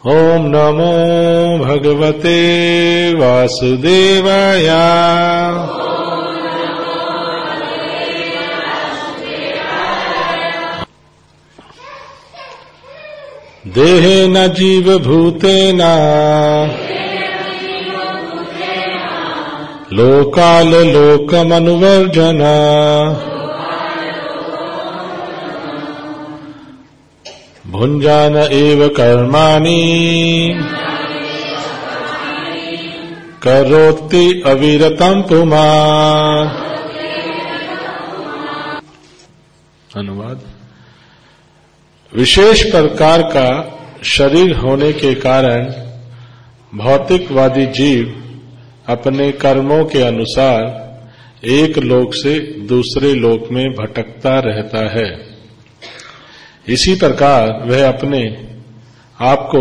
ओम नमो भगवते वासुदेवाय। देहेन जीवभूतेन लोकालोकमनुवर्जन भुञ्जान एव कर्माणि करोति अविरतं पुमान्। अनुवाद। विशेष प्रकार का शरीर होने के कारण भौतिकवादी जीव अपने कर्मों के अनुसार एक लोक से दूसरे लोक में भटकता रहता है। इसी प्रकार वह अपने आप को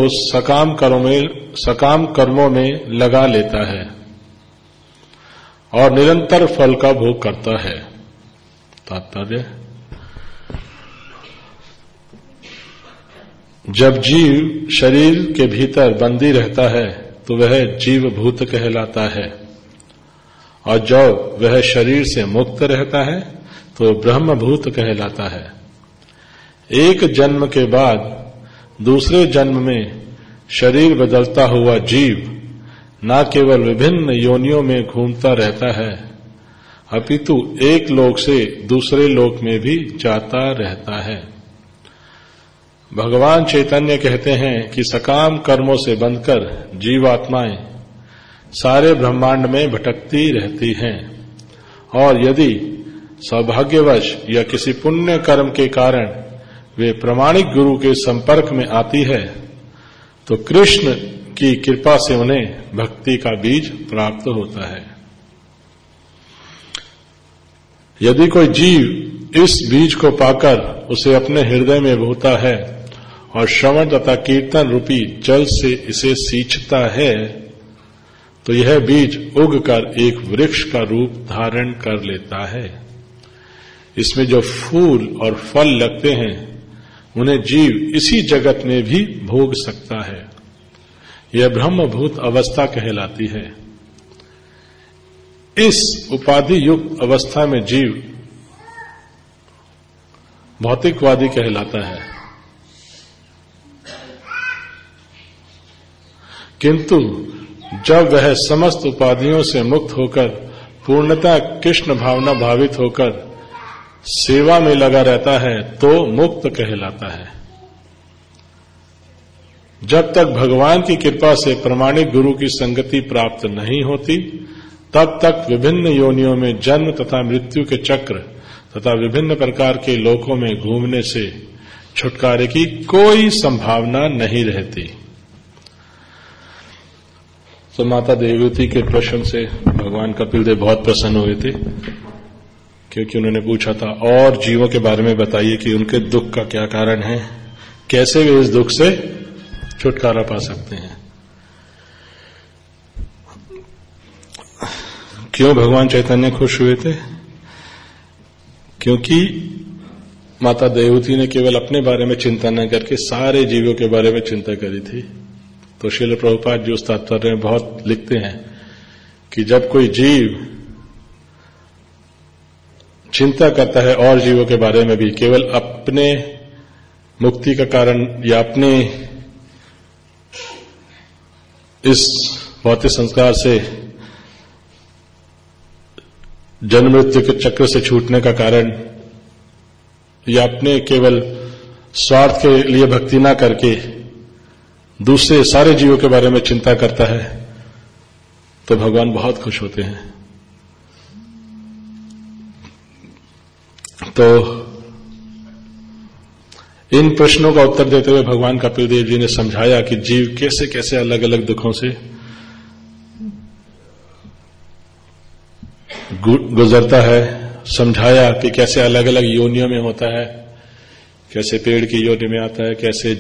सकाम कर्मों में लगा लेता है और निरंतर फल का भोग करता है। तात्पर्य, जब जीव शरीर के भीतर बंदी रहता है तो वह जीवभूत कहलाता है, और जब वह शरीर से मुक्त रहता है तो ब्रह्मभूत कहलाता है। एक जन्म के बाद दूसरे जन्म में शरीर बदलता हुआ जीव न केवल विभिन्न योनियों में घूमता रहता है, अपितु एक लोक से दूसरे लोक में भी जाता रहता है। भगवान चैतन्य कहते हैं कि सकाम कर्मों से बंधकर जीवात्माएं सारे ब्रह्मांड में भटकती रहती हैं, और यदि सौभाग्यवश या किसी पुण्य कर्म के कारण वे प्रामाणिक गुरु के संपर्क में आती है तो कृष्ण की कृपा से उन्हें भक्ति का बीज प्राप्त होता है। यदि कोई जीव इस बीज को पाकर उसे अपने हृदय में बोता है और श्रवण तथा कीर्तन रूपी जल से इसे सींचता है तो यह बीज उगकर एक वृक्ष का रूप धारण कर लेता है। इसमें जो फूल और फल लगते हैं उन्हें जीव इसी जगत में भी भोग सकता है। यह ब्रह्मभूत अवस्था कहलाती है। इस उपाधि युक्त अवस्था में जीव भौतिकवादी कहलाता है, किंतु जब वह समस्त उपाधियों से मुक्त होकर पूर्णतः कृष्ण भावना भावित होकर सेवा में लगा रहता है तो मुक्त कहलाता है। जब तक भगवान की कृपा से प्रामाणिक गुरु की संगति प्राप्त नहीं होती तब तक विभिन्न योनियों में जन्म तथा मृत्यु के चक्र तथा विभिन्न प्रकार के लोकों में घूमने से छुटकारे की कोई संभावना नहीं रहती। तो माता देवहूति के प्रश्न से भगवान कपिल देव बहुत प्रसन्न हुए थे, क्योंकि उन्होंने पूछा था और जीवों के बारे में बताइए कि उनके दुख का क्या कारण है, कैसे वे इस दुख से छुटकारा पा सकते हैं। क्यों भगवान चैतन्य खुश हुए थे? क्योंकि माता देवहूति ने केवल अपने बारे में चिंता न करके सारे जीवों के बारे में चिंता करी थी। तो श्रील प्रभुपाद जी उस तात्पर्य में बहुत लिखते हैं कि जब कोई जीव चिंता करता है और जीवों के बारे में भी केवल अपने मुक्ति का कारण या अपने इस भौतिक संस्कार से जन्म मृत्यु के चक्र से छूटने का कारण या अपने केवल स्वार्थ के लिए भक्ति ना करके दूसरे सारे जीवों के बारे में चिंता करता है तो भगवान बहुत खुश होते हैं। तो इन प्रश्नों का उत्तर देते हुए भगवान कपिल देव जी ने समझाया कि जीव कैसे कैसे अलग अलग दुखों से गुजरता है। समझाया कि कैसे अलग अलग योनियों में होता है, कैसे पेड़ की योनि में आता है, कैसे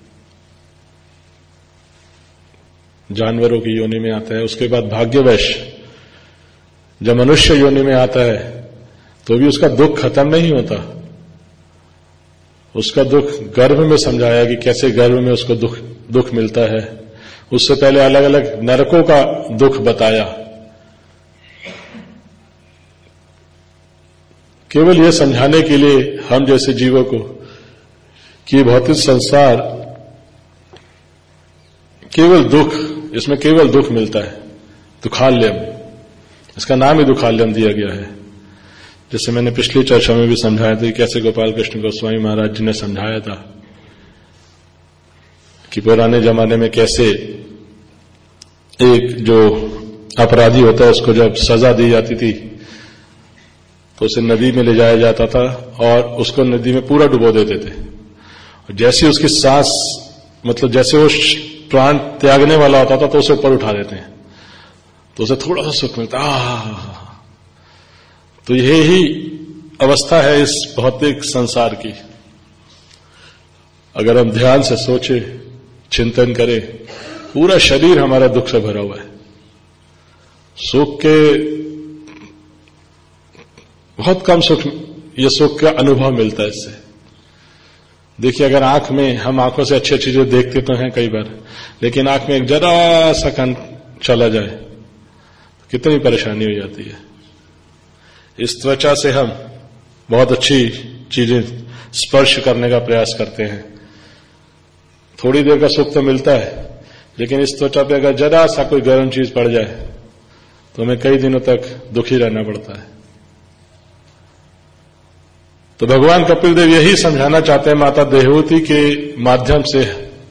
जानवरों की योनि में आता है। उसके बाद भाग्यवश जब मनुष्य योनि में आता है तो भी उसका दुख खत्म नहीं होता। उसका दुख गर्भ में समझाया कि कैसे गर्भ में उसको दुख दुख मिलता है। उससे पहले अलग अलग नरकों का दुख बताया। केवल यह समझाने के लिए हम जैसे जीवों को कि भौतिक संसार केवल दुख, इसमें केवल दुख मिलता है, दुखाल्यम, इसका नाम ही दुखाल्यम दिया गया है। जैसे मैंने पिछली चर्चा में भी समझाया था, कैसे गोपाल कृष्ण गोस्वामी महाराज जी ने समझाया था कि पुराने जमाने में कैसे एक जो अपराधी होता है उसको जब सजा दी जाती थी तो उसे नदी में ले जाया जाता था और उसको नदी में पूरा डुबो देते थे। और जैसे उसकी सांस, मतलब जैसे वो प्राण त्यागने वाला होता था तो उसे ऊपर उठा देते हैं तो उसे थोड़ा सा सुख मिलता। तो यही अवस्था है इस भौतिक संसार की। अगर हम ध्यान से सोचे, चिंतन करें, पूरा शरीर हमारा दुख से भरा हुआ है। सुख के बहुत कम सुख, ये सुख का अनुभव मिलता है इससे। देखिए, अगर आंख में, हम आंखों से अच्छी चीजें देखते तो हैं कई बार, लेकिन आंख में एक जरा सा कण चला जाए तो कितनी परेशानी हो जाती है। इस त्वचा से हम बहुत अच्छी चीजें स्पर्श करने का प्रयास करते हैं, थोड़ी देर का सुख तो मिलता है, लेकिन इस त्वचा पे अगर जरा सा कोई गर्म चीज पड़ जाए तो हमें कई दिनों तक दुखी रहना पड़ता है। तो भगवान कपिल देव यही समझाना चाहते हैं माता देवहूति के माध्यम से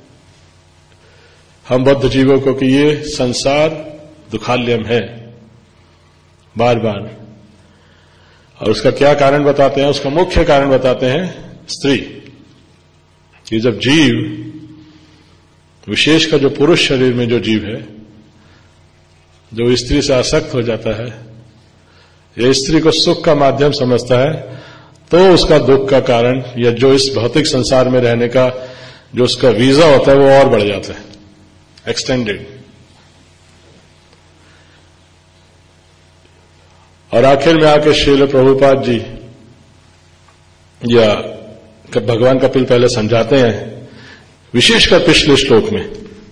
हम बद्ध जीवों को कि ये संसार दुखाल्यम है बार बार। और उसका क्या कारण बताते हैं? उसका मुख्य कारण बताते हैं स्त्री। कि जब जीव, विशेषकर जो पुरुष शरीर में जो जीव है, जो स्त्री से आसक्त हो जाता है या स्त्री को सुख का माध्यम समझता है, तो उसका दुख का कारण या जो इस भौतिक संसार में रहने का जो उसका वीजा होता है वो और बढ़ जाता है, एक्सटेंडेड। और आखिर में आके श्रील प्रभुपाद जी या भगवान कपिल पहले समझाते हैं, विशेषकर पिछले श्लोक में,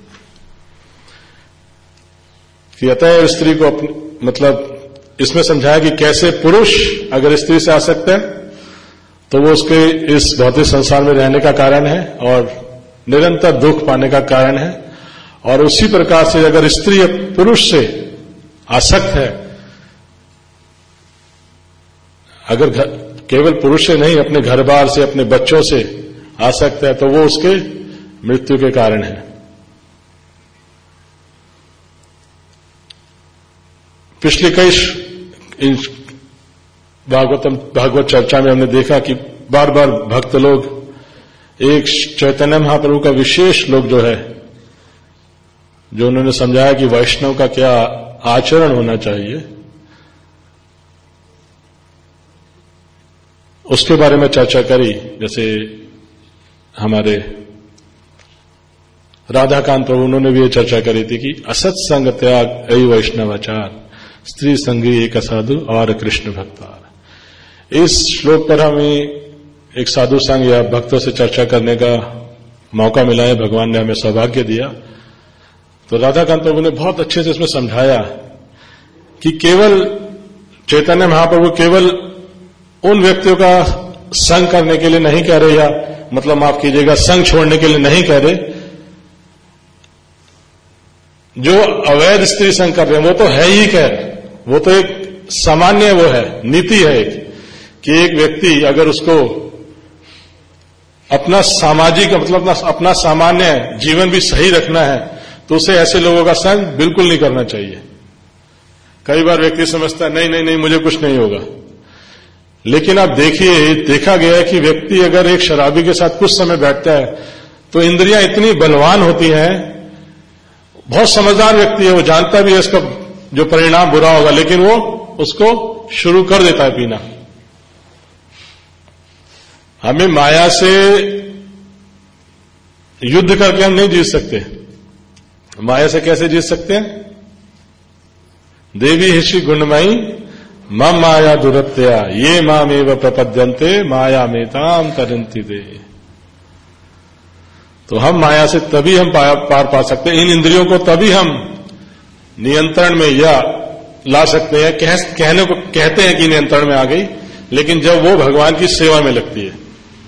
कि अतः स्त्री को मतलब इसमें समझाया कि कैसे पुरुष अगर स्त्री से आसक्त है तो वो उसके इस भौतिक संसार में रहने का कारण है और निरंतर दुख पाने का कारण है। और उसी प्रकार से अगर स्त्री पुरुष से आसक्त है, अगर केवल पुरुष से नहीं, अपने घर बार से, अपने बच्चों से आसक्त है, तो वो उसके मृत्यु के कारण है। पिछले कई भागवत चर्चा में हमने देखा कि बार बार भक्त लोग, एक चैतन्य महाप्रभु का विशेष लोग जो है, जो उन्होंने समझाया कि वैष्णव का क्या आचरण होना चाहिए, उसके बारे में चर्चा करी। जैसे हमारे राधाकांत प्रभु, उन्होंने भी ये चर्चा करी थी कि असत्संग त्याग ऐ वैष्णवाचार, स्त्री संगी एक साधु और कृष्ण भक्तार। इस श्लोक पर हमें एक साधु संग या भक्तों से चर्चा करने का मौका मिला है, भगवान ने हमें सौभाग्य दिया। तो राधाकांत प्रभु ने बहुत अच्छे से इसमें समझाया कि केवल चैतन्य महाप्रभु केवल उन व्यक्तियों का संग करने के लिए नहीं कह रहे, या मतलब माफ कीजिएगा, संग छोड़ने के लिए नहीं कह रहे, जो अवैध स्त्री संग कर रहे हैं वो तो है ही, वो तो एक सामान्य वो है, नीति है एक, कि एक व्यक्ति अगर उसको अपना सामाजिक मतलब अपना सामान्य जीवन भी सही रखना है तो उसे ऐसे लोगों का संग बिल्कुल नहीं करना चाहिए। कई बार व्यक्ति समझता है नहीं नहीं नहीं मुझे कुछ नहीं होगा, लेकिन आप देखिए, देखा गया है कि व्यक्ति अगर एक शराबी के साथ कुछ समय बैठता है तो इंद्रियां इतनी बलवान होती हैं, बहुत समझदार व्यक्ति है, वो जानता भी है इसका जो परिणाम बुरा होगा, लेकिन वो उसको शुरू कर देता है पीना। हमें माया से युद्ध करके हम नहीं जीत सकते। माया से कैसे जीत सकते हैं? देवी हिषि गुणमयी मम माया दुरत्या ये मामेव प्रपद्यन्ते माया मेताम तरन्ति दे। तो हम माया से तभी हम पार पा सकते हैं, इन इंद्रियों को तभी हम नियंत्रण में या ला सकते हैं। कहने को कहते हैं कि नियंत्रण में आ गई, लेकिन जब वो भगवान की सेवा में लगती है।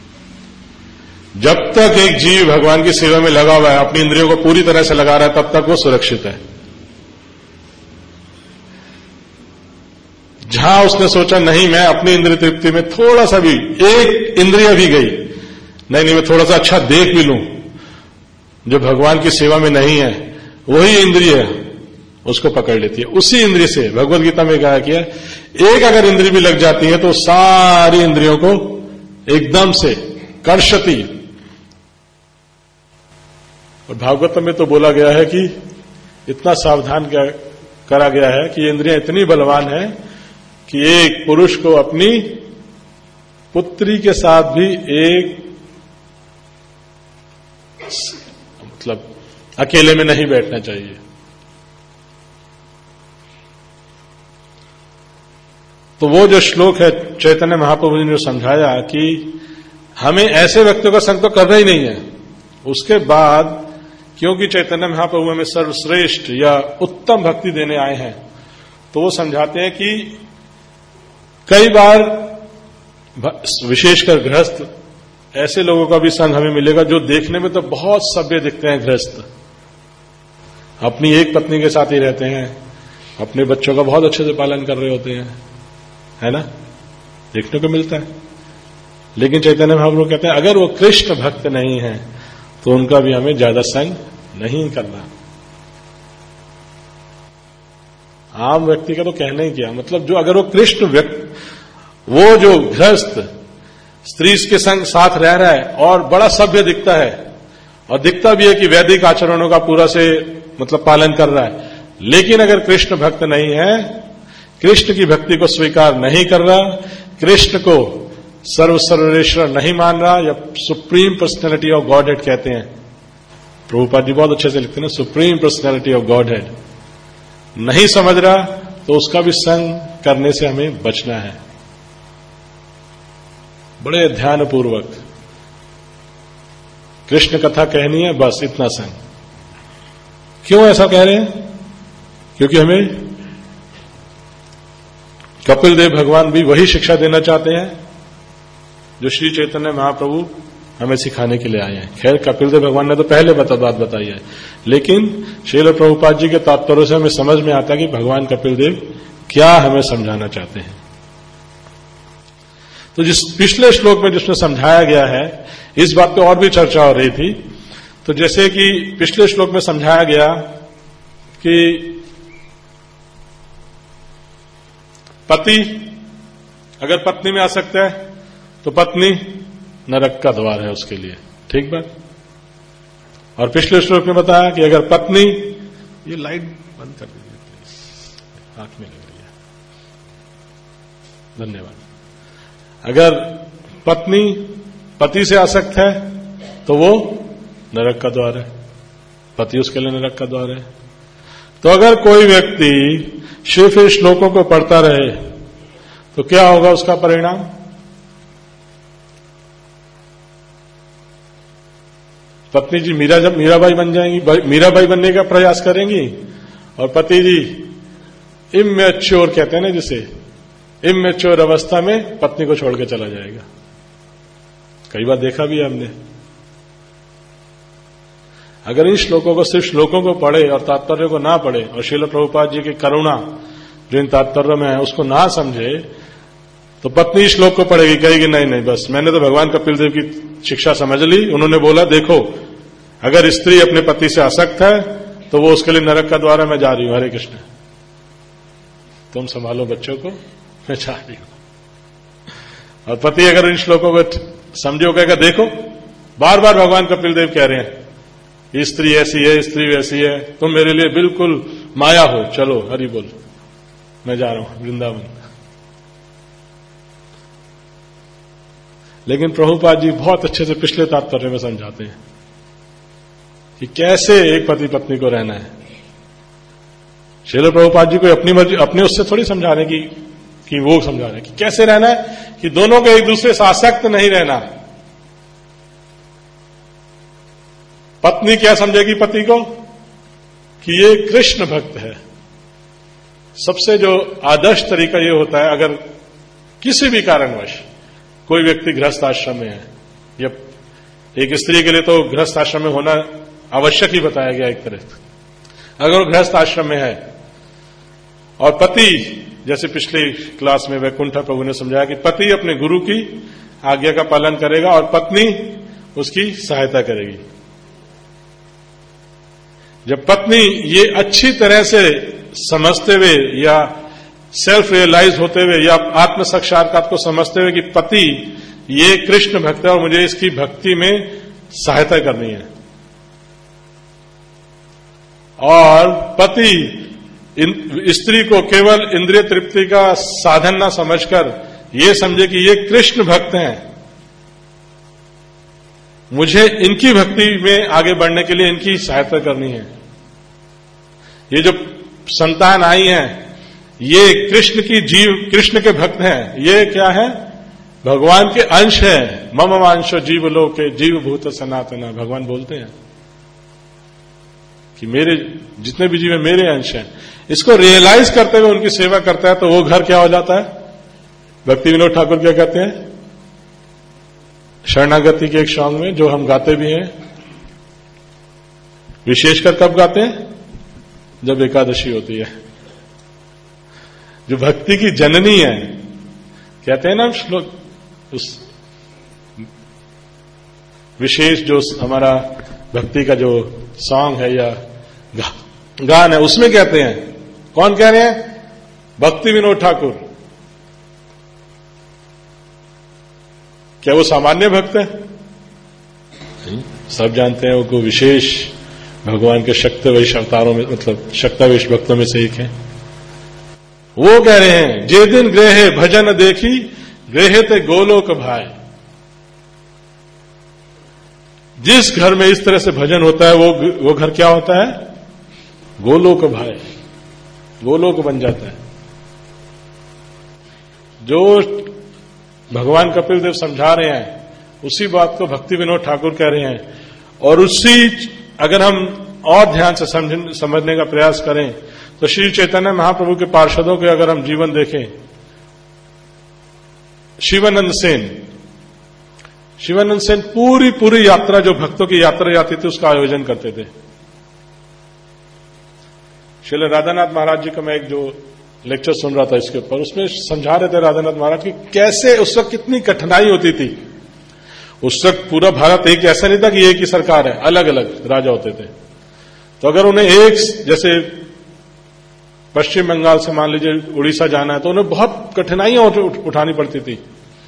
जब तक एक जीव भगवान की सेवा में लगा हुआ है, अपनी इंद्रियों को पूरी तरह से लगा रहा है, तब तक वो सुरक्षित है। जहां उसने सोचा नहीं मैं अपनी इंद्रिय तृप्ति में थोड़ा सा भी, एक इंद्रिय भी गई, नहीं मैं थोड़ा सा अच्छा देख भी लूं, जो भगवान की सेवा में नहीं है, वही इंद्रिय उसको पकड़ लेती है। उसी इंद्रिय से भगवद गीता में कहा गया, एक अगर इंद्रिय भी लग जाती है तो सारी इंद्रियों को एकदम से कर्षति। और भागवतम में तो बोला गया है कि इतना सावधान करा गया है कि इंद्रियां इतनी बलवान है कि एक पुरुष को अपनी पुत्री के साथ भी एक मतलब अकेले में नहीं बैठना चाहिए। तो वो जो श्लोक है चैतन्य महाप्रभु ने जो समझाया कि हमें ऐसे व्यक्तियों का संग तो करना ही नहीं है, उसके बाद क्योंकि चैतन्य महाप्रभु हमें सर्वश्रेष्ठ या उत्तम भक्ति देने आए हैं, तो वो समझाते हैं कि कई बार विशेषकर गृहस्थ ऐसे लोगों का भी संग हमें मिलेगा जो देखने में तो बहुत सभ्य दिखते हैं। गृहस्थ अपनी एक पत्नी के साथ ही रहते हैं, अपने बच्चों का बहुत अच्छे से पालन कर रहे होते हैं, है ना, देखने को मिलता है। लेकिन चैतन्य महाप्रभु कहते हैं अगर वो कृष्ण भक्त नहीं है तो उनका भी हमें ज्यादा संग नहीं करना। आम व्यक्ति का तो कहना ही क्या, मतलब जो अगर वो कृष्ण व्यक्ति, वो जो गृहस्थ स्त्री के संग साथ रह रहा है और बड़ा सभ्य दिखता है और दिखता भी है कि वैदिक आचरणों का पूरा से मतलब पालन कर रहा है, लेकिन अगर कृष्ण भक्त नहीं है, कृष्ण की भक्ति को स्वीकार नहीं कर रहा, कृष्ण को सर्वश्रेष्ठ नहीं मान रहा, या supreme personality of Godhead कहते हैं, प्रभुपाद जी बहुत अच्छे से लिखते हैं, supreme personality of Godhead नहीं समझ रहा, तो उसका भी संग करने से हमें बचना है। बड़े ध्यानपूर्वक कृष्ण कथा कहनी है, बस इतना संग। क्यों ऐसा कह रहे हैं? क्योंकि हमें कपिल देव भगवान भी वही शिक्षा देना चाहते हैं जो श्री चैतन्य महाप्रभु हमें सिखाने के लिए आए हैं। खैर कपिल देव भगवान ने तो पहले बात बताई है, लेकिन श्रील प्रभुपाद जी के तात्पर्य से हमें समझ में आता है कि भगवान कपिल देव क्या हमें समझाना चाहते हैं। तो जिस पिछले श्लोक में जिसमें समझाया गया है, इस बात पे और भी चर्चा हो रही थी। तो जैसे कि पिछले श्लोक में समझाया गया कि पति अगर पत्नी में आ सकता है तो पत्नी नरक का द्वार है उसके लिए, ठीक बात। और पिछले श्लोक में बताया कि अगर पत्नी, ये लाइट बंद कर दीजिए प्लीज, आंख में लग रही है, धन्यवाद। अगर पत्नी पति से आसक्त है तो वो नरक का द्वार है, पति उसके लिए नरक का द्वार है। तो अगर कोई व्यक्ति सिर्फ इन श्लोकों को पढ़ता रहे तो क्या होगा उसका परिणाम? पत्नी जी मीराबाई बन जाएंगी, मीराबाई बनने का प्रयास करेंगी, और पति जी इमैच्योर कहते हैं ना जिसे, इमैच्योर अवस्था में पत्नी को छोड़ के चला जाएगा। कई बार देखा भी है हमने। अगर इन श्लोकों को, सिर्फ श्लोकों को पढ़े और तात्पर्य को ना पढ़े, और श्रील प्रभुपाद जी की करुणा जो इन तात्पर्य में है उसको ना समझे, तो पत्नी श्लोक को पढ़ेगी, कहेगी नहीं नहीं बस मैंने तो भगवान कपिल देव की शिक्षा समझ ली, उन्होंने बोला देखो अगर स्त्री अपने पति से आसक्त है तो वो उसके लिए नरक का द्वार है, मैं जा रही हूं, हरे कृष्ण, तुम संभालो बच्चों को, मैं जा रही हूं। और पति अगर इन श्लोकों को समझो, कहेगा देखो बार बार भगवान कपिल देव कह रहे हैं स्त्री ऐसी है, स्त्री वैसी है, तुम मेरे लिए बिल्कुल माया हो, चलो हरि बोल, मैं जा रहा हूं वृंदावन। लेकिन प्रभुपाद जी बहुत अच्छे से पिछले तात्पर्य में समझाते हैं कि कैसे एक पति पत्नी को रहना है। श्रील प्रभुपाद जी को अपनी मर्जी, अपने उससे थोड़ी समझा रहे कि वो समझा रहे कि कैसे रहना है, कि दोनों को एक दूसरे से आसक्त नहीं रहना। पत्नी क्या समझेगी पति को कि ये कृष्ण भक्त है। सबसे जो आदर्श तरीका ये होता है, अगर किसी भी कारणवश कोई व्यक्ति गृहस्थ आश्रम में है, या एक स्त्री के लिए तो गृहस्थ आश्रम में होना आवश्यक ही बताया गया एक तरह से, अगर वो गृहस्थ आश्रम में है और पति, जैसे पिछली क्लास में वैकुंठा प्रभु ने समझाया कि पति अपने गुरु की आज्ञा का पालन करेगा और पत्नी उसकी सहायता करेगी। जब पत्नी ये अच्छी तरह से समझते हुए या सेल्फ रियलाइज होते हुए या आत्म साक्षात्कार को समझते हुए कि पति ये कृष्ण भक्त है और मुझे इसकी भक्ति में सहायता करनी है, और पति स्त्री को केवल इंद्रिय तृप्ति का साधन ना समझकर ये समझे कि ये कृष्ण भक्त हैं, मुझे इनकी भक्ति में आगे बढ़ने के लिए इनकी सहायता करनी है। ये जो संतान आई है ये कृष्ण की जीव, कृष्ण के भक्त हैं। ये क्या है? भगवान के अंश है। मम वांशो जीव लोके जीव भूत सनातना, भगवान बोलते हैं कि मेरे जितने भी जीव है मेरे अंश हैं। इसको रियलाइज करते हुए उनकी सेवा करता है तो वो घर क्या हो जाता है? भक्ति विनोद ठाकुर क्या कहते हैं शरणागति के एक सॉन्ग में, जो हम गाते भी हैं, विशेषकर कब गाते हैं? जब एकादशी होती है। जो भक्ति की जननी है, कहते हैं ना श्लोक, उस विशेष जो हमारा भक्ति का जो सॉन्ग है या गान है, उसमें कहते हैं, कौन कह रहे हैं? भक्ति विनोद ठाकुर। क्या वो सामान्य भक्त है? सब जानते हैं वो विशेष भगवान के शक्तिवेश अवतारों में, मतलब शक्तिवेश भक्तों में से एक है। वो कह रहे हैं, जे दिन ग्रहे भजन देखी ग्रहे ते गोलोक भाई। जिस घर में इस तरह से भजन होता है वो घर क्या होता है? गोलोक भाई, गोलोक बन जाता है। जो भगवान कपिल देव समझा रहे हैं उसी बात को भक्ति विनोद ठाकुर कह रहे हैं, और उसी अगर हम और ध्यान से समझने का प्रयास करें तो श्री चैतन्य महाप्रभु के पार्षदों के अगर हम जीवन देखें, शिवानंद सेन पूरी यात्रा, जो भक्तों की यात्रा जाती थी उसका आयोजन करते थे। श्रील राधानाथ महाराज जी का मैं एक जो लेक्चर सुन रहा था इसके ऊपर, उसमें समझा रहे थे राधानाथ महाराज कि कैसे उस वक्त कितनी कठिनाई होती थी। उस वक्त पूरा भारत एक ऐसा नहीं था कि एक ही सरकार है, अलग अलग राजा होते थे। तो अगर उन्हें एक, जैसे पश्चिम बंगाल से मान लीजिए उड़ीसा जाना है, तो उन्हें बहुत कठिनाइयां उठानी पड़ती थी,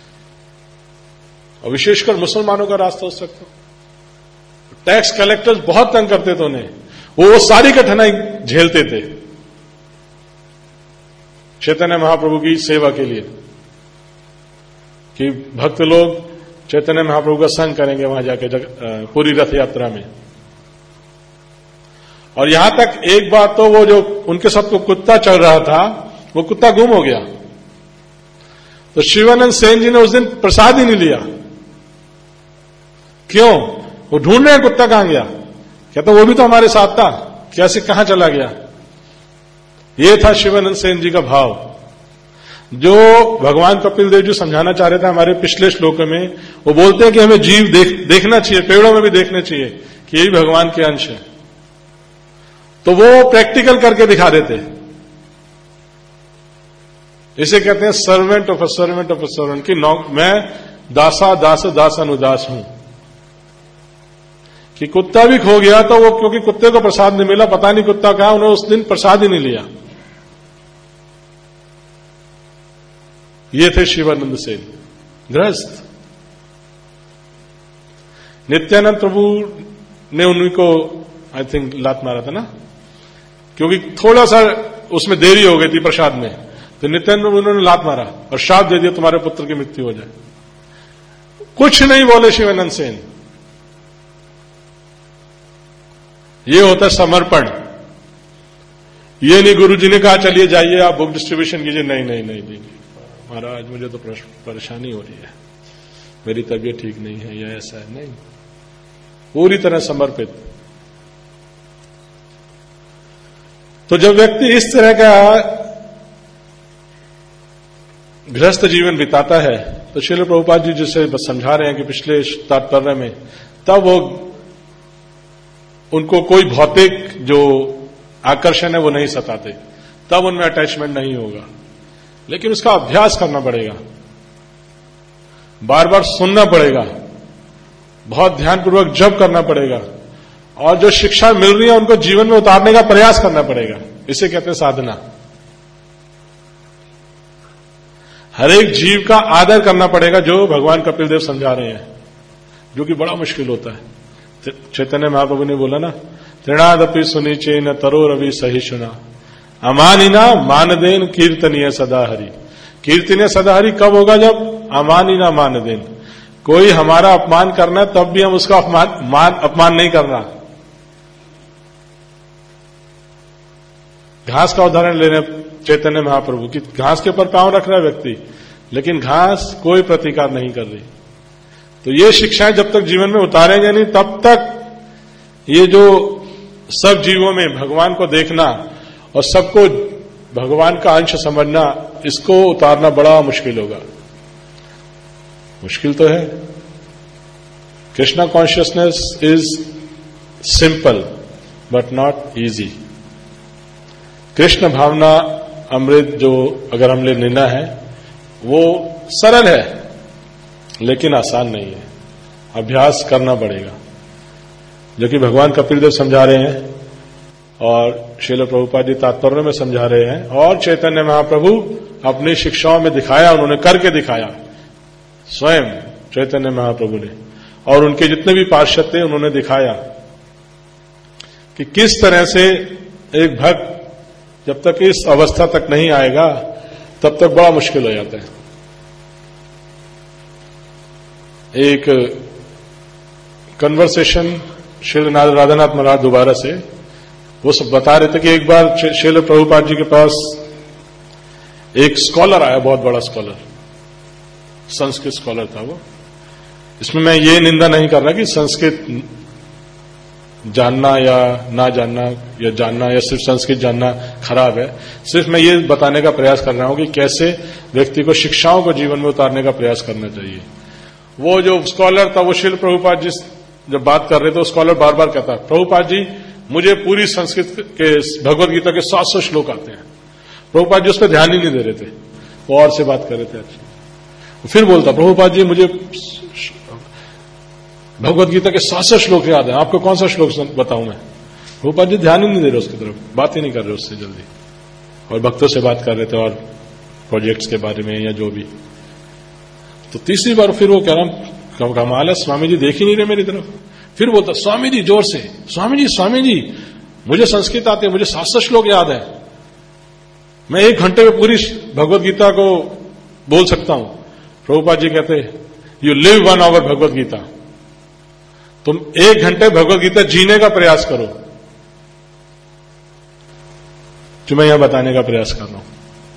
और विशेषकर मुसलमानों का रास्ता उस वक्त टैक्स कलेक्टर्स बहुत तंग करते थे उन्हें, वो सारी कठिनाई झेलते थे चैतन्य महाप्रभु की सेवा के लिए, कि भक्त लोग चैतन्य महाप्रभु का संग करेंगे वहां जाके पूरी रथ यात्रा में। और यहां तक एक बार तो वो जो उनके साथ कुत्ता चल रहा था, वो कुत्ता गुम हो गया, तो शिवानंद सेन जी ने उस दिन प्रसाद ही नहीं लिया। क्यों? वो ढूंढ रहे हैं कुत्ता कहां गया। कहता वो भी तो हमारे साथ था, कैसे कहां चला गया। ये था शिवानंद सेन जी का भाव, जो भगवान कपिल देव जी समझाना चाह रहे थे हमारे पिछले श्लोक में। वो बोलते हैं कि हमें जीव देखना चाहिए, पेड़ों में भी देखने चाहिए कि यही भगवान के अंश है। तो वो प्रैक्टिकल करके दिखा देते। इसे कहते हैं servant of a servant of a servant, कि मैं दासा दास दास अनुदास हूं। कि कुत्ता भी खो गया तो वो, क्योंकि कुत्ते को प्रसाद नहीं मिला, पता नहीं कुत्ता कहां, उन्होंने उस दिन प्रसाद ही नहीं लिया। ये थे शिवानंद सेन गृहस्थ। नित्यानंद प्रभु ने उनको आई थिंक लात मारा था ना, क्योंकि थोड़ा सा उसमें देरी हो गई थी प्रसाद में, तो नित्यानंद प्रभु उन्होंने लात मारा और शाप दे दिया तुम्हारे पुत्र की मृत्यु हो जाए। कुछ नहीं बोले शिवानंद सेन। ये होता है समर्पण। ये नहीं गुरु जी ने कहा चलिए जाइए आप बुक डिस्ट्रीब्यूशन कीजिए, नहीं नहीं नहीं नहीं महाराज मुझे तो परेशानी हो रही है, मेरी तबीयत ठीक नहीं है या ऐसा है, नहीं। पूरी तरह समर्पित। तो जब व्यक्ति इस तरह का गृहस्थ जीवन बिताता है, तो श्रील प्रभुपाद जी जिसे समझा रहे हैं कि पिछले तात्पर्य में, तब वो उनको कोई भौतिक जो आकर्षण है वो नहीं सताते, तब उनमें अटैचमेंट नहीं होगा। लेकिन उसका अभ्यास करना पड़ेगा, बार बार सुनना पड़ेगा, बहुत ध्यानपूर्वक जप करना पड़ेगा, और जो शिक्षा मिल रही है उनको जीवन में उतारने का प्रयास करना पड़ेगा। इसे कहते हैं साधना। हर एक जीव का आदर करना पड़ेगा, जो भगवान कपिल देव समझा रहे हैं, जो कि बड़ा मुश्किल होता है। चैतन्य महाप्रभु ने बोला ना, तृणादपि सुनीचे न तरो रवि सहिष्णुना अमानिना मानदेन कीर्तनीय सदा हरि। कीर्तनीय सदा हरि कब होगा? जब अमानिना मानदेन, कोई हमारा अपमान करना है तब भी हम उसका अपमान नहीं करना। घास का उदाहरण ले रहे चैतन्य महाप्रभु की, घास के ऊपर पांव रख रहा है व्यक्ति, लेकिन घास कोई प्रतिकार नहीं कर रही। तो ये शिक्षाएं जब तक जीवन में उतारेंगे नहीं, तब तक ये जो सब जीवों में भगवान को देखना और सबको भगवान का अंश समझना, इसको उतारना बड़ा मुश्किल होगा। मुश्किल तो है। Krishna consciousness is simple but not easy. Krishna भावना अमृत जो अगर हमने लेना है वो सरल है, लेकिन आसान नहीं है, अभ्यास करना पड़ेगा, जो कि भगवान कपिल देव समझा रहे हैं और श्रील प्रभुपाद जी तात्पर्य में समझा रहे हैं, और चैतन्य महाप्रभु अपनी शिक्षाओं में दिखाया, उन्होंने करके दिखाया स्वयं चैतन्य महाप्रभु ने, और उनके जितने भी पार्षद थे उन्होंने दिखाया कि किस तरह से एक भक्त जब तक इस अवस्था तक नहीं आएगा तब तक बड़ा मुश्किल हो जाता है। एक कन्वर्सेशन श्री राधानाथ महाराज दोबारा से वो सब बता रहे थे कि एक बार श्रील प्रभुपाद जी के पास एक स्कॉलर आया, बहुत बड़ा स्कॉलर, संस्कृत स्कॉलर था वो। इसमें मैं ये निंदा नहीं कर रहा कि संस्कृत जानना या ना जानना या जानना या सिर्फ संस्कृत जानना खराब है, सिर्फ मैं ये बताने का प्रयास कर रहा हूं कि कैसे व्यक्ति को शिक्षाओं को जीवन में उतारने का प्रयास करना चाहिए। वो जो स्कॉलर था, वो श्रील प्रभुपाद जी जब बात कर रहे थे, स्कॉलर बार बार कहता, प्रभुपाद जी मुझे पूरी संस्कृत के भगवत गीता के 700 श्लोक आते हैं। प्रभुपाद जी उस पर ध्यान ही नहीं दे रहे थे, वो और से बात कर रहे थे। अच्छा, फिर बोलता, प्रभुपाद जी मुझे भगवत गीता के 700 श्लोक याद है, आपको कौन सा श्लोक बताऊं मैं? प्रभुपाद जी ध्यान ही नहीं दे रहे उसकी तरफ, बात ही नहीं कर रहे उससे जल्दी, और भक्तों से बात कर रहे थे और प्रोजेक्ट्स के बारे में या जो भी। तो तीसरी बार फिर वो कह रहा, कमाल है, स्वामी जी देख ही नहीं रहे मेरी तरफ। फिर बोलता, स्वामी जी जोर से, स्वामी जी मुझे संस्कृत आती है, मुझे 700 श्लोक याद है, मैं 1 घंटे में पूरी भगवत गीता को बोल सकता हूं। प्रभुपाद जी कहते, you live 1 hour Bhagavad Gita, तुम 1 घंटे भगवत गीता जीने का प्रयास करो, जो मैं यहां बताने का प्रयास कर रहा हूं।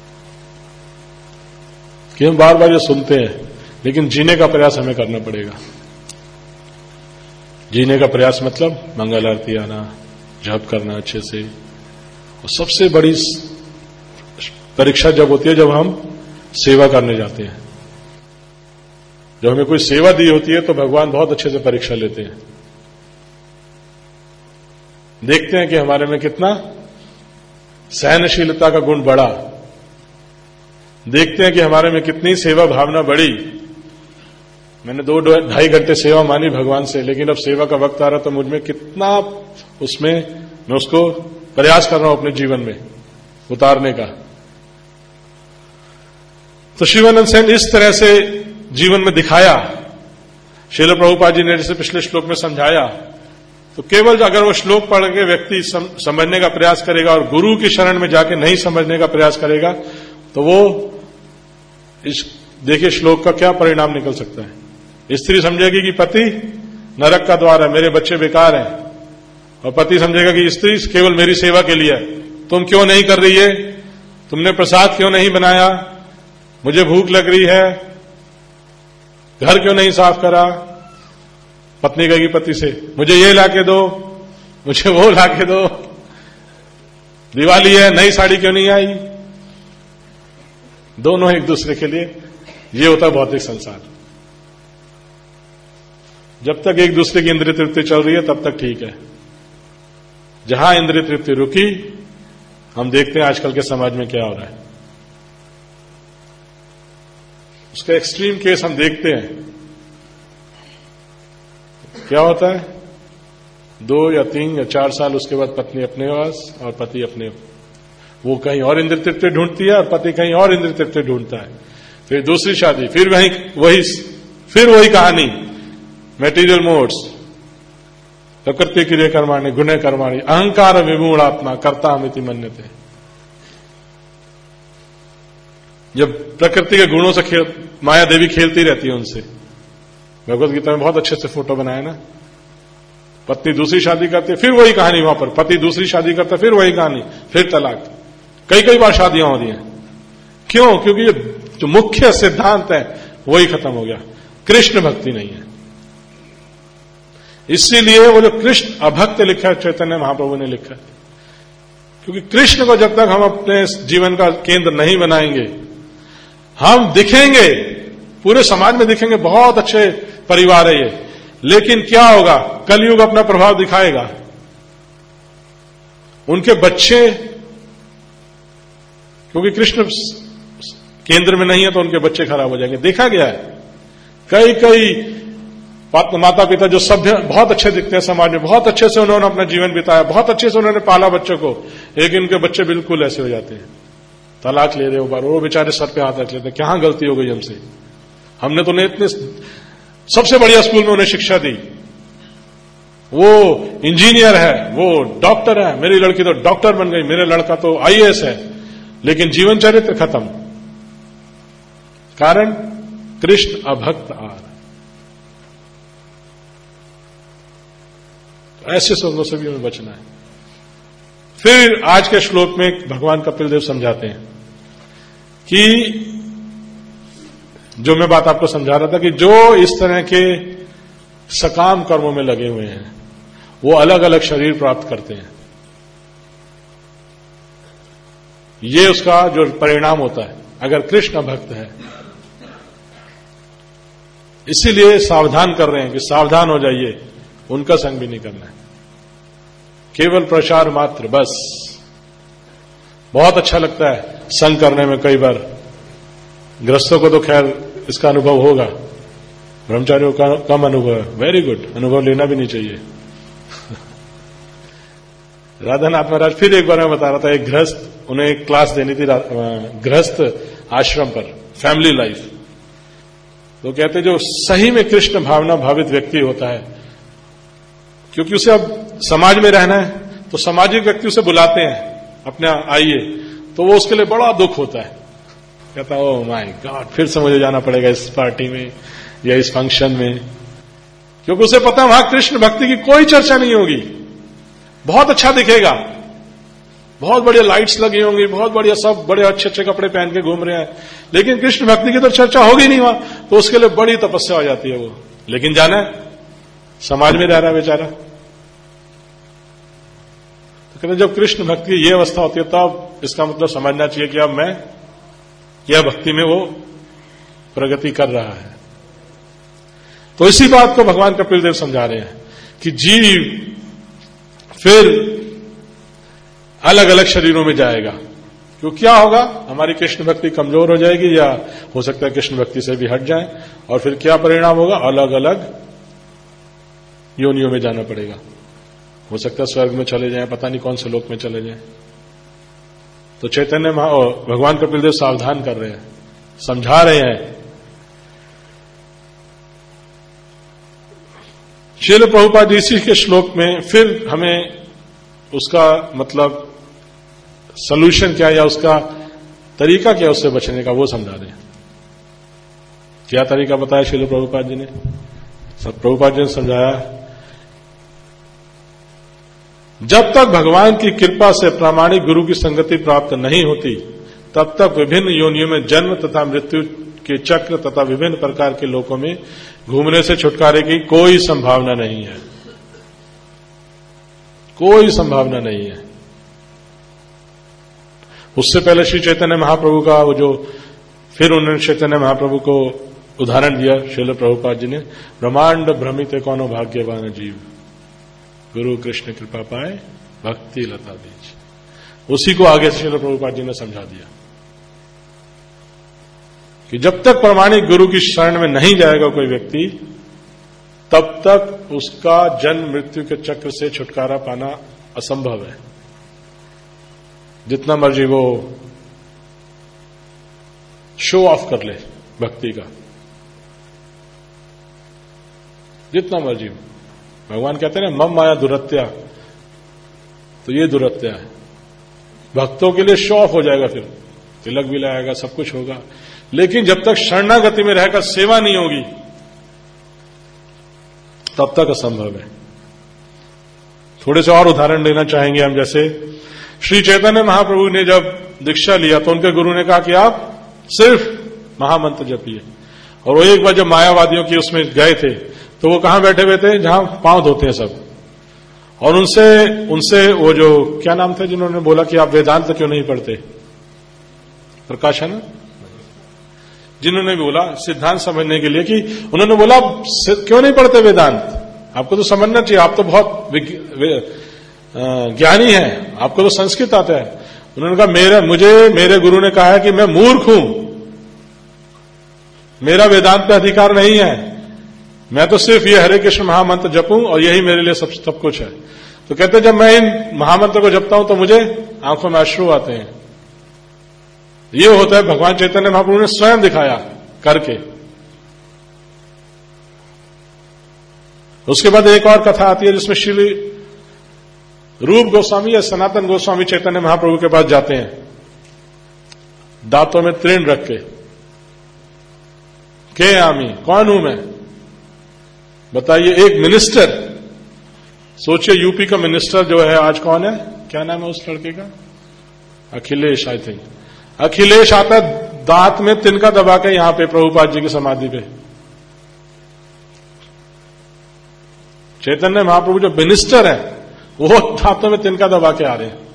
कि हम बार बार ये सुनते हैं, लेकिन जीने का प्रयास हमें करना पड़ेगा। जीने का प्रयास मतलब मंगल आरती आना, जप करना अच्छे से, और सबसे बड़ी परीक्षा जब होती है जब हम सेवा करने जाते हैं। जब हमें कोई सेवा दी होती है तो भगवान बहुत अच्छे से परीक्षा लेते हैं, देखते हैं कि हमारे में कितना सहनशीलता का गुण बढ़ा, देखते हैं कि हमारे में कितनी सेवा भावना बढ़ी। मैंने 2-2.5 घंटे सेवा मानी भगवान से, लेकिन अब सेवा का वक्त आ रहा तो मुझमें कितना उसमें मैं उसको प्रयास कर रहा हूं अपने जीवन में उतारने का। तो शिवानंद सेन इस तरह से जीवन में दिखाया। श्रील प्रभुपाद जी ने जैसे पिछले श्लोक में समझाया, तो केवल अगर वो श्लोक पढ़ के व्यक्ति समझने का प्रयास करेगा और गुरु की शरण में जाके नहीं समझने का प्रयास करेगा, तो वो इस देखिए श्लोक का क्या परिणाम निकल सकता है। स्त्री समझेगी कि पति नरक का द्वार है, मेरे बच्चे बेकार हैं, और पति समझेगा कि स्त्री केवल मेरी सेवा के लिए है, तुम क्यों नहीं कर रही है, तुमने प्रसाद क्यों नहीं बनाया, मुझे भूख लग रही है, घर क्यों नहीं साफ करा, पत्नी कहेगी पति से, मुझे ये लाके दो, मुझे वो लाके दो, दिवाली है नई साड़ी क्यों नहीं आई। दोनों एक दूसरे के लिए, ये होता है भौतिक संसार। जब तक एक दूसरे की इंद्रिय तृप्ति चल रही है तब तक ठीक है। जहां इंद्रिय तृप्ति रुकी, हम देखते हैं आजकल के समाज में क्या हो रहा है। उसका एक्सट्रीम केस हम देखते हैं। क्या होता है, 2 या 3 या 4 साल उसके बाद पत्नी अपने पास और पति अपने, वो कहीं और इंद्रिय तृप्ति ढूंढती है और पति कहीं और इंद्रिय तृप्ति ढूंढता है। फिर दूसरी शादी, फिर वही कहानी, मेटीरियल मोड्स, प्रकृति क्रिया कर्माणि गुणे कर्माणि अहंकार विमूढ़ात्मा कर्ता हमिति मन्यते। जब प्रकृति के गुणों से माया देवी खेलती रहती है उनसे। भगवत गीता में बहुत अच्छे से फोटो बनाया ना। पत्नी दूसरी शादी करती है, फिर वही कहानी वहां पर, पति दूसरी शादी करता है, फिर वही कहानी, फिर तलाक। कई बार शादियां हो रही हैं। क्यों? क्योंकि ये जो मुख्य सिद्धांत है वही खत्म हो गया, कृष्ण भक्ति नहीं है। इसीलिए वो जो कृष्ण अभक्त लिखा है, चैतन्य महाप्रभु ने लिखा है, क्योंकि कृष्ण को जब तक हम अपने जीवन का केंद्र नहीं बनाएंगे, हम दिखेंगे पूरे समाज में, दिखेंगे बहुत अच्छे परिवार है ये, लेकिन क्या होगा, कलयुग अपना प्रभाव दिखाएगा। उनके बच्चे, क्योंकि कृष्ण केंद्र में नहीं है तो उनके बच्चे खराब हो जाएंगे। देखा गया है, कई माता पिता जो सभ्य बहुत अच्छे दिखते हैं समाज में, बहुत अच्छे से उन्होंने अपना जीवन बिताया, बहुत अच्छे से उन्होंने पाला बच्चों को, लेकिन उनके बच्चे बिल्कुल ऐसे हो जाते हैं, तलाक ले रहे हो बार, वो बेचारे सर पे हाथ रख लेते हैं, क्या गलती हो गई हमसे, हमने तो उन्हें इतने सबसे बढ़िया स्कूल में उन्हें शिक्षा दी, वो इंजीनियर है, वो डॉक्टर है, मेरी लड़की तो डॉक्टर बन गई, मेरा लड़का तो IAS है, लेकिन जीवन चरित्र खत्म। कारण कृष्ण अभक्त आर। ऐसे संगों से भी हमें बचना है। फिर आज के श्लोक में भगवान कपिल देव समझाते हैं कि जो मैं बात आपको समझा रहा था कि जो इस तरह के सकाम कर्मों में लगे हुए हैं वो अलग अलग शरीर प्राप्त करते हैं। ये उसका जो परिणाम होता है अगर कृष्ण भक्त है। इसीलिए सावधान कर रहे हैं कि सावधान हो जाइए, उनका संग भी नहीं करना है, केवल प्रचार मात्र बस। बहुत अच्छा लगता है संग करने में, कई बार गृहस्थों को तो खैर इसका अनुभव होगा, ब्रह्मचारियों का कम अनुभव है, वेरी गुड, अनुभव लेना भी नहीं चाहिए। राधानाथ महाराज, फिर एक बार मैं बता रहा था, एक गृहस्थ, उन्हें एक क्लास देनी थी गृहस्थ आश्रम पर, फैमिली लाइफ। तो कहते जो सही में कृष्ण भावना भावित व्यक्ति होता है, क्योंकि उसे अब समाज में रहना है तो सामाजिक व्यक्ति उसे बुलाते हैं अपने आइए, तो वो उसके लिए बड़ा दुख होता है, कहता ओह माय गॉड, फिर से मुझे जाना पड़ेगा इस पार्टी में या इस फंक्शन में, क्योंकि उसे पता है वहां कृष्ण भक्ति की कोई चर्चा नहीं होगी। बहुत अच्छा दिखेगा, बहुत बढ़िया लाइट्स लगी होंगी, बहुत बढ़िया, सब बड़े अच्छे अच्छे कपड़े पहन के घूम रहे हैं, लेकिन कृष्ण भक्ति की तो चर्चा होगी नहीं वहां, तो उसके लिए बड़ी तपस्या हो जाती है वो। लेकिन जाना है, समाज में रह रहा है बेचारा। तो कहते जब कृष्ण भक्ति की ये अवस्था होती है तब इसका मतलब समझना चाहिए कि अब मैं यह भक्ति में वो प्रगति कर रहा है। तो इसी बात को भगवान कपिल देव समझा रहे हैं कि जीव फिर अलग अलग शरीरों में जाएगा। क्यों, क्या होगा, हमारी कृष्ण भक्ति कमजोर हो जाएगी या हो सकता है कृष्ण भक्ति से भी हट जाए, और फिर क्या परिणाम होगा, अलग अलग योनियों में जाना पड़ेगा। हो सकता है स्वर्ग में चले जाएं, पता नहीं कौन से लोक में चले जाएं। तो चैतन्य भगवान कपिल देव सावधान कर रहे हैं, समझा रहे हैं। श्रील प्रभुपाद इसी के श्लोक में फिर हमें उसका मतलब सॉल्यूशन क्या या उसका तरीका क्या उससे बचने का वो समझा रहे हैं। क्या तरीका बताया श्रील प्रभुपाद जी ने? सब प्रभुपाद जी ने समझाया, जब तक भगवान की कृपा से प्रामाणिक गुरु की संगति प्राप्त नहीं होती तब तक विभिन्न योनियों में जन्म तथा मृत्यु के चक्र तथा विभिन्न प्रकार के लोकों में घूमने से छुटकारे की कोई संभावना नहीं है, कोई संभावना नहीं है। उससे पहले श्री चैतन्य महाप्रभु का वो जो, फिर उन्होंने चैतन्य महाप्रभु को उदाहरण दिया श्रील प्रभुपाद जी ने, ब्रह्मांड भ्रमित कौनो भाग्यवान जीव, गुरु कृष्ण कृपा पाए भक्ति लता बीज। उसी को आगे श्रील प्रभुपाद जी ने समझा दिया कि जब तक प्रमाणिक गुरु की शरण में नहीं जाएगा कोई व्यक्ति, तब तक उसका जन्म मृत्यु के चक्र से छुटकारा पाना असंभव है। जितना मर्जी वो शो ऑफ कर ले भक्ति का, जितना मर्जी। भगवान कहते हैं ना, मम माया दुरत्या, तो ये दुरत्या है। भक्तों के लिए शो ऑफ हो जाएगा, फिर तिलक भी लगाएगा, सब कुछ होगा, लेकिन जब तक शरणागति में रहकर सेवा नहीं होगी तब तक असंभव है। थोड़े से और उदाहरण देना चाहेंगे हम। जैसे श्री चैतन्य महाप्रभु ने जब दीक्षा लिया तो उनके गुरु ने कहा कि आप सिर्फ महामंत्र जपिए, और वो एक बार जब मायावादियों की उसमें गए थे तो वो कहां बैठे हुए थे, जहां पांव धोते हैं सब, और उनसे वो जो क्या नाम था जिन्होंने बोला कि आप वेदांत क्यों नहीं पढ़ते, प्रकाश है ना, जिन्होंने बोला सिद्धांत समझने के लिए, कि उन्होंने बोला क्यों नहीं पढ़ते वेदांत, आपको तो समझना चाहिए, आप तो बहुत ज्ञानी हैं, आपको तो संस्कृत आता है। उन्होंने कहा मेरे गुरु ने कहा है कि मैं मूर्ख हूं, मेरा वेदांत पे अधिकार नहीं है, मैं तो सिर्फ ये हरे कृष्ण महामंत्र जपूं और यही मेरे लिए सब कुछ है। तो कहते जब मैं इन महामंत्र को जपता हूं तो मुझे आंखों में अश्रु आते हैं। ये होता है, भगवान चैतन्य महाप्रभु ने स्वयं दिखाया करके। उसके बाद एक और कथा आती है जिसमें श्री रूप गोस्वामी या सनातन गोस्वामी चैतन्य महाप्रभु के पास जाते हैं, दांतों में तृण रख के आमी, कौन हूं मैं, बताइए। एक मिनिस्टर, सोचिए यूपी का मिनिस्टर जो है आज कौन है, क्या नाम है उस लड़के का, अखिलेश, आई थिंक अखिलेश आता दांत में तिनका दबा के यहां पे प्रभुपाद जी की समाधि पे। चैतन्य महाप्रभु जो मिनिस्टर है वो दांतों में तिनका दबा के आ रहे हैं,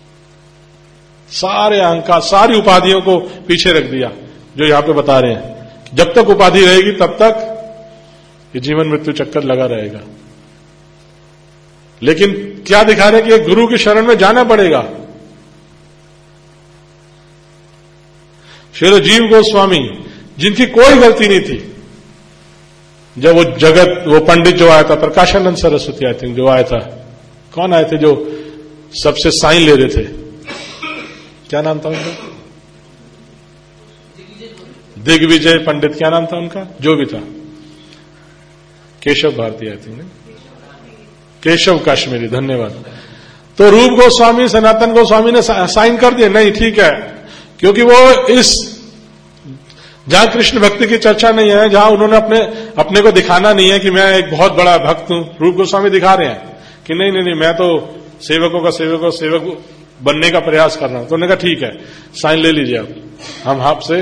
सारे अहंकार सारी उपाधियों को पीछे रख दिया, जो यहां पे बता रहे हैं। जब तक उपाधि रहेगी तब तक ये जीवन मृत्यु चक्कर लगा रहेगा। लेकिन क्या दिखा रहे कि एक गुरु की शरण में जाना पड़ेगा। श्री जीव गोस्वामी जिनकी कोई गलती नहीं थी, जब वो पंडित जो आया था, प्रकाशानंद सरस्वती आई थिंक जो आया था, कौन आए थे जो सबसे साइन ले रहे थे, क्या नाम था उनका, दिग्विजय पंडित, क्या नाम था उनका, जो भी था, केशव भारती आई थिंक, केशव काश्मीरी, धन्यवाद। तो रूप गोस्वामी सनातन गोस्वामी ने साइन कर दिया, नहीं ठीक है, क्योंकि वो इस जहां कृष्ण भक्ति की चर्चा नहीं है, जहां उन्होंने अपने को दिखाना नहीं है कि मैं एक बहुत बड़ा भक्त हूं, रूप गोस्वामी दिखा रहे हैं कि नहीं, मैं तो सेवकों का सेवक बनने का प्रयास कर रहा हूं। तो उन्होंने कहा ठीक है, साइन ले लीजिए आप, हम आपसे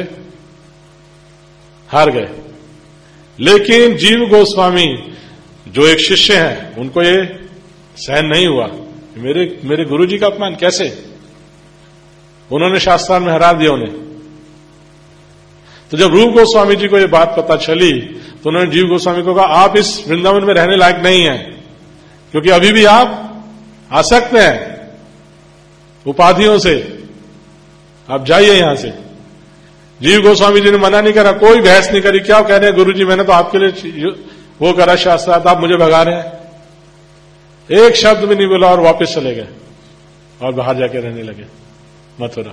हार गए। लेकिन जीव गोस्वामी जो एक शिष्य हैं, उनको ये सहन नहीं हुआ, मेरे गुरु जी का अपमान कैसे, उन्होंने शास्त्रार्थ में हरा दिया उन्हें। तो जब रूप गोस्वामी जी को ये बात पता चली तो उन्होंने जीव गोस्वामी को कहा आप इस वृंदावन में रहने लायक नहीं हैं, क्योंकि अभी भी आप आसक्त हैं उपाधियों से, आप जाइए यहां से। जीव गोस्वामी जी ने मना नहीं करा, कोई बहस नहीं करी, क्या कह रहे हैं गुरु जी, मैंने तो आपके लिए वो करा शास्त्रार्थ, आप मुझे भगा रहे हैं। एक शब्द भी नहीं बोला और वापस चले गए और बाहर जाके रहने लगे मथुरा।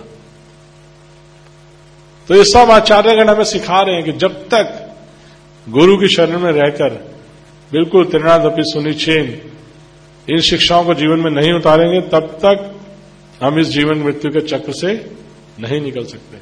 तो ये सब आचार्यगण हमें सिखा रहे हैं कि जब तक गुरु की शरण में रहकर बिल्कुल त्रिनादपि सुनिच्छेन इन शिक्षाओं को जीवन में नहीं उतारेंगे, तब तक हम इस जीवन मृत्यु के चक्र से नहीं निकल सकते।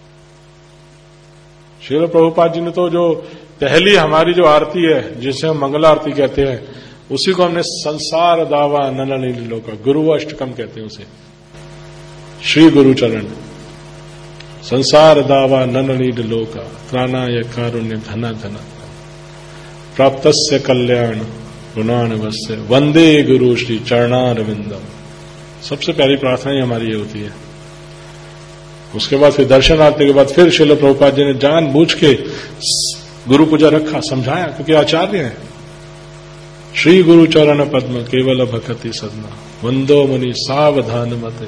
श्रील प्रभुपाद जी ने तो जो पहली हमारी जो आरती है, जिसे हम मंगला आरती कहते हैं, उसी को हमने संसार दावा नन नीलो का गुरु अष्टकम कहते हैं उसे, श्री गुरु चरण, संसार दावा नन नीड लोका त्राणाय कारुण्य धना धना प्राप्तस्य कल्याण गुणान वस्य वंदे गुरु श्री चरणारविंदम। सबसे प्यारी प्रार्थना ही हमारी ये होती है। उसके बाद फिर दर्शनार्थी के बाद फिर श्रील प्रभुपाद जी ने जानबूझ के गुरु पूजा रखा, समझाया, क्योंकि आचार्य हैं। श्री गुरु चरण पद्म केवल भक्ति सदना वंदो मुनि सावधान मते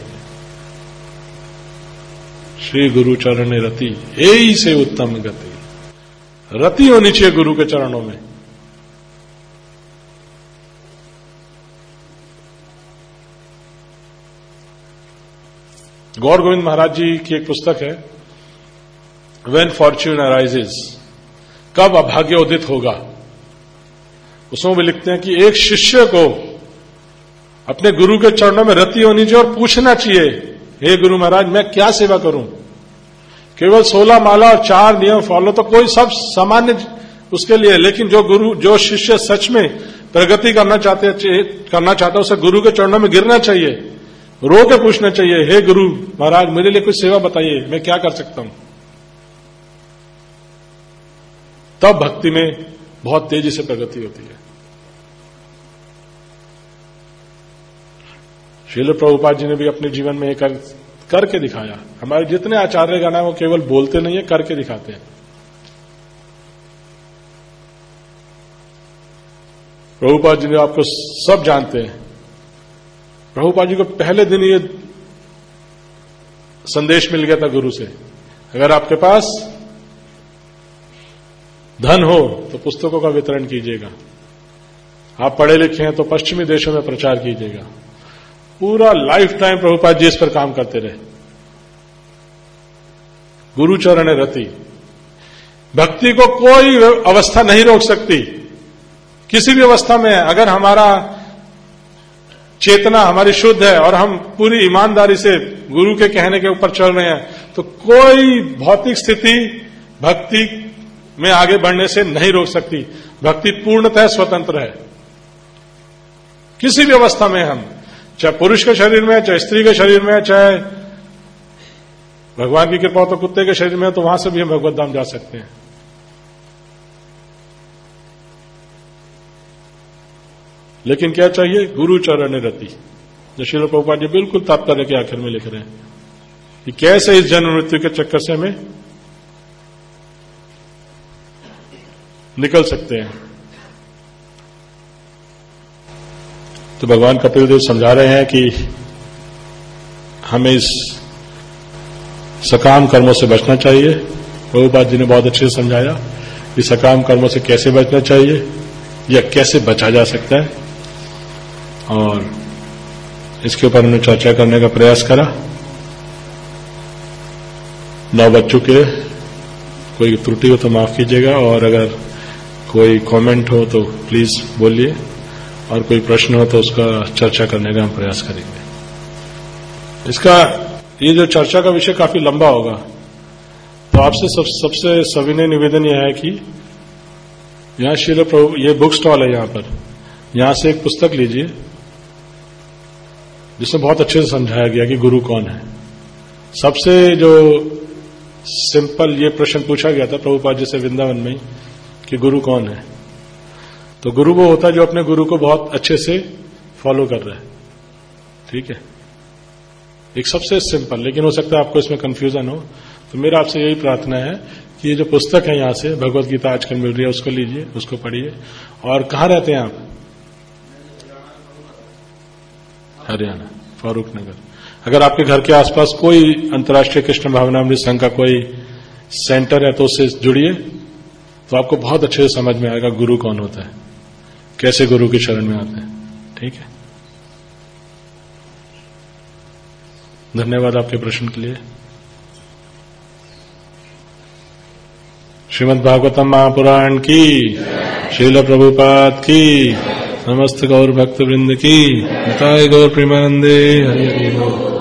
श्री गुरु चरण रति एई से उत्तम गति। रति होनी चाहिए गुरु के चरणों में। गौर गोविंद महाराज जी की एक पुस्तक है व्हेन फॉर्च्यून अराइजेस, कब अभाग्य उदित होगा। उसमें भी लिखते हैं कि एक शिष्य को अपने गुरु के चरणों में रति होनी चाहिए और पूछना चाहिए, हे गुरु महाराज मैं क्या सेवा करूं। केवल 16 माला और 4 नियम फॉलो तो कोई सब सामान्य उसके लिए, लेकिन जो शिष्य सच में प्रगति करना चाहता है उसे गुरु के चरणों में गिरना चाहिए, रो के पूछना चाहिए, हे गुरु महाराज मेरे लिए कुछ सेवा बताइए, मैं क्या कर सकता हूं। तब भक्ति में बहुत तेजी से प्रगति होती है। श्रील प्रभुपाद जी ने भी अपने जीवन में करके दिखाया। हमारे जितने आचार्य गण हैं वो केवल बोलते नहीं है, करके दिखाते हैं। प्रभुपाद जी ने आपको सब जानते हैं। प्रभुपाद जी को पहले दिन ये संदेश मिल गया था गुरु से, अगर आपके पास धन हो तो पुस्तकों का वितरण कीजिएगा, आप पढ़े लिखे हैं तो पश्चिमी देशों में प्रचार कीजिएगा। पूरा लाइफ टाइम प्रभुपाद जी इस पर काम करते रहे। गुरुचरण रति, भक्ति को कोई अवस्था नहीं रोक सकती। किसी भी अवस्था में अगर हमारा चेतना हमारी शुद्ध है और हम पूरी ईमानदारी से गुरु के कहने के ऊपर चल रहे हैं तो कोई भौतिक स्थिति भक्ति में आगे बढ़ने से नहीं रोक सकती। भक्ति पूर्णतः स्वतंत्र है। किसी भी अवस्था में हम, चाहे पुरुष के शरीर में, चाहे स्त्री के शरीर में, चाहे भगवान की कृपा तो कुत्ते के शरीर में, तो वहां से भी हम भगवत धाम जा सकते हैं। लेकिन क्या चाहिए? गुरु चरण रति। जो श्रील प्रभुपाद जी बिल्कुल तात्पर्य के आखिर में लिख रहे हैं कि कैसे इस जन्म मृत्यु के चक्कर से हमें निकल सकते हैं। तो भगवान कपिल देव समझा रहे हैं कि हमें इस सकाम कर्मों से बचना चाहिए। प्रभुपाद जी ने बहुत अच्छे से समझाया कि सकाम कर्मों से कैसे बचना चाहिए या कैसे बचा जा सकता है, और इसके ऊपर हमने चर्चा करने का प्रयास करा। 9 बज चुके, कोई त्रुटि हो तो माफ कीजिएगा, और अगर कोई कमेंट हो तो प्लीज बोलिए, और कोई प्रश्न हो तो उसका चर्चा करने का हम प्रयास करेंगे। इसका ये जो चर्चा का विषय काफी लंबा होगा, तो आपसे सबसे सविनय निवेदन यह है कि यहां श्रील प्रभु, ये बुक स्टॉल है यहां पर, यहां से एक पुस्तक लीजिए जिसमें बहुत अच्छे से समझाया गया कि गुरु कौन है। सबसे जो सिंपल ये प्रश्न पूछा गया था प्रभुपाद जी से वृंदावन में कि गुरु कौन है, तो गुरु वो होता है जो अपने गुरु को बहुत अच्छे से फॉलो कर रहा है। ठीक है, एक सबसे सिंपल, लेकिन हो सकता है आपको इसमें कंफ्यूजन हो, तो मेरा आपसे यही प्रार्थना है कि ये जो पुस्तक है यहां से भगवत गीता आजकल मिल रही है, उसको लीजिए, उसको पढ़िए। और कहां रहते हैं आप? हरियाणा, फारूक नगर। अगर आपके घर के आसपास कोई अंतर्राष्ट्रीय कृष्ण भावनामृत संघ का कोई सेंटर है तो उससे जुड़िए, तो आपको बहुत अच्छे से समझ में आएगा गुरु कौन होता है, कैसे गुरु की शरण में आते हैं। ठीक है, धन्यवाद आपके प्रश्न के लिए। श्रीमद् भागवतम महापुराण की, श्रील प्रभुपाद की, समस्त गौर भक्त वृंद की, निताय गौर प्रेमानंदे, हरि हरि बोल।